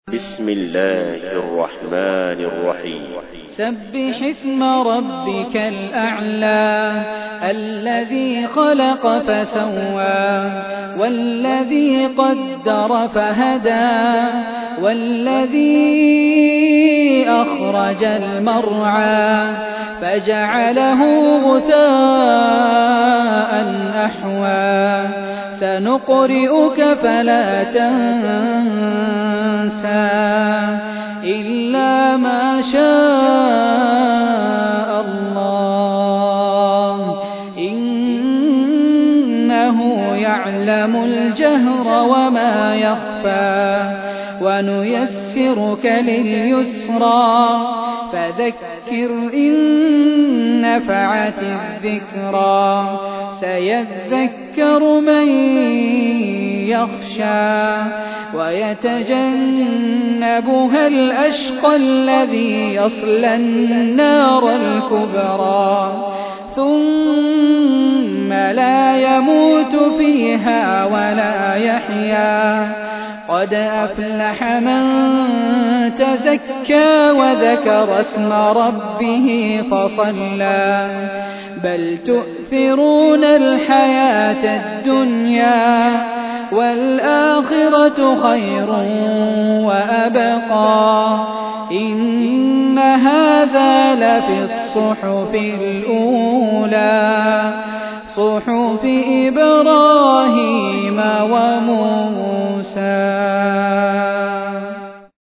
بسم الله الرحمن الرحيم سبح اسم ربك الأعلى الذي خلق فسوى والذي قدر فهدى والذي أخرج المرعى فجعله غثاء أحوى سنقرئك فلا تنسى إلا ما شاء الله إنه يعلم الجهر وما يخفى ونيسرك لليسرى فذكر إن نفعت الذكرى سيذكر من يخشى ويتجنبها الأشقى الذي يصلى النار الكبرى ثم لا يموت فيها ولا يحيا قد أفلح من تزكى وذكر اسم ربه فصلى بل تؤثرون الحياة الدنيا والآخرة خير وأبقى إن هذا لفي الصحف الأولى صحف إبراهيم وموسى